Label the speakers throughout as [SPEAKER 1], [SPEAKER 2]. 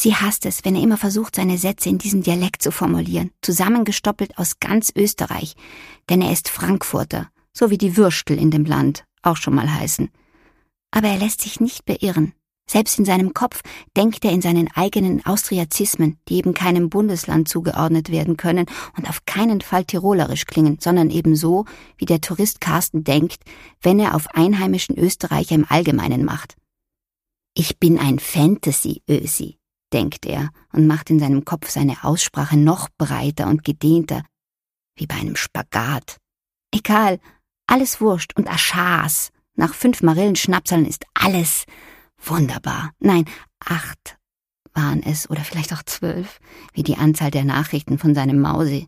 [SPEAKER 1] Sie hasst es, wenn er immer versucht, seine Sätze in diesem Dialekt zu formulieren, zusammengestoppelt aus ganz Österreich, denn er ist Frankfurter, so wie die Würstel in dem Land auch schon mal heißen. Aber er lässt sich nicht beirren. Selbst in seinem Kopf denkt er in seinen eigenen Austriazismen, die eben keinem Bundesland zugeordnet werden können und auf keinen Fall tirolerisch klingen, sondern eben so, wie der Tourist Carsten denkt, wenn er auf einheimischen Österreicher im Allgemeinen macht. Ich bin ein Fantasy-Ösi, denkt er und macht in seinem Kopf seine Aussprache noch breiter und gedehnter, wie bei einem Spagat. Egal, alles wurscht und Aschas. Nach 5 Marillenschnapseln ist alles wunderbar. Nein, 8 waren es oder vielleicht auch 12, wie die Anzahl der Nachrichten von seinem Mausi.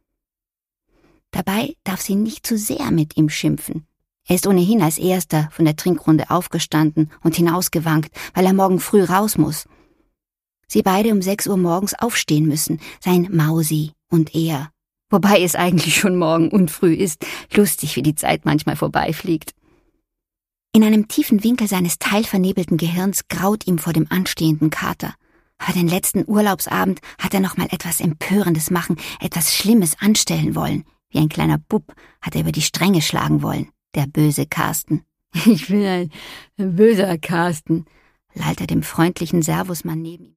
[SPEAKER 1] Dabei darf sie nicht zu sehr mit ihm schimpfen. Er ist ohnehin als Erster von der Trinkrunde aufgestanden und hinausgewankt, weil er morgen früh raus muss. Sie beide um 6 Uhr morgens aufstehen müssen, sein Mausi und er. Wobei es eigentlich schon morgen und früh ist. Lustig, wie die Zeit manchmal vorbeifliegt. In einem tiefen Winkel seines teilvernebelten Gehirns graut ihm vor dem anstehenden Kater. Aber den letzten Urlaubsabend hat er noch mal etwas Empörendes machen, etwas Schlimmes anstellen wollen. Wie ein kleiner Bub hat er über die Stränge schlagen wollen, der böse Carsten. Ich bin ein böser Carsten, lallt er dem freundlichen Servusmann neben ihm.